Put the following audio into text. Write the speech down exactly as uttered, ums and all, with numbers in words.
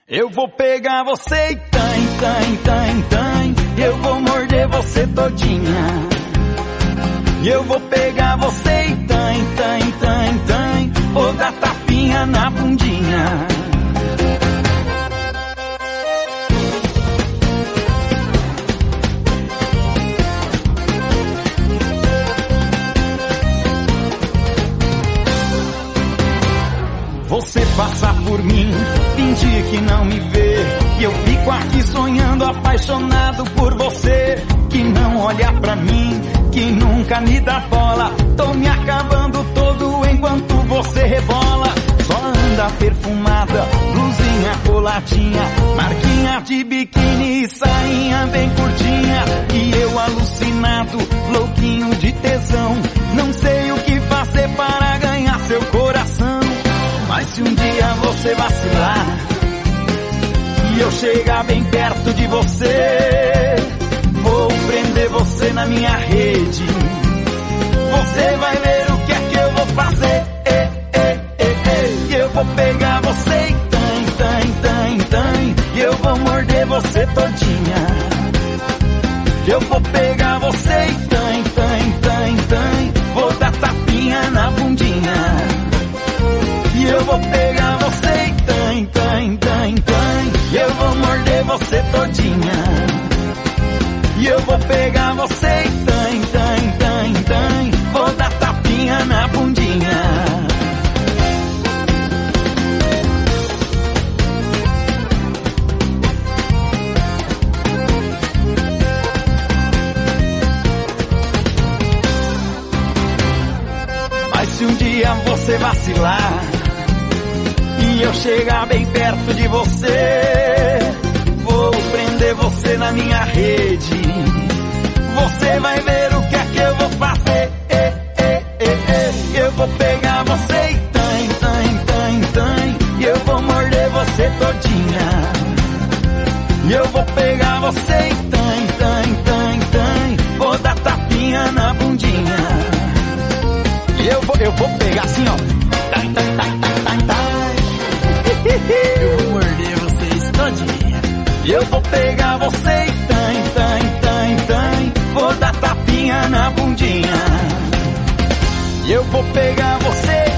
Eu vou pegar você e tan, tan, tan, tan. Eu vou morder você todinha. Eu vou pegar você e tan, tan, tan, tan. Vou dar tapinha na bundinha. Você passa por mim, fingir que não me vê, e eu fico aqui sonhando, apaixonado por você, que não olha pra mim, que nunca me dá bola. Tô me acabando todo enquanto você rebola. Só anda perfumada, blusinha coladinha, marquinha de biquíni e sainha bem curtinha. E eu alucinado, louquinho de tesão, não sei o que fazer para ganhar seu coração. Mas se um dia você vacilar e eu chegar bem perto de você, vou prender você na minha rede. Você vai ver o que é que eu vou fazer. E, e, e, e. Eu vou pegar você e tan, tan, tan, tan. E eu vou morder você todinha. Eu vou pegar você e tan, tan, tan, tan. Vou dar tapinha na bundinha. E eu vou pegar você e tan, tan, tan, tan. E eu vou morder você todinha. E eu vou pegar você e tan, tan, tan, tan. Vou dar tapinha na bundinha. Mas se um dia você vacilar e eu chegar bem perto de você, vou prender você na minha rede. Você vai ver o que é que eu vou fazer. E, e, e, e. Eu vou pegar você e tan, tan, tan, tan. E eu vou morder você todinha. E eu vou pegar você e tan, tan, tan, tan. Vou dar tapinha na bundinha. E eu vou, eu vou pegar assim, ó. Tan, tan, tan, tan, tan, tan. Eu vou morder vocês todinha. Eu vou pegar você e tan, tan, tan, tan. Vou dar tapinha na bundinha. Eu vou pegar você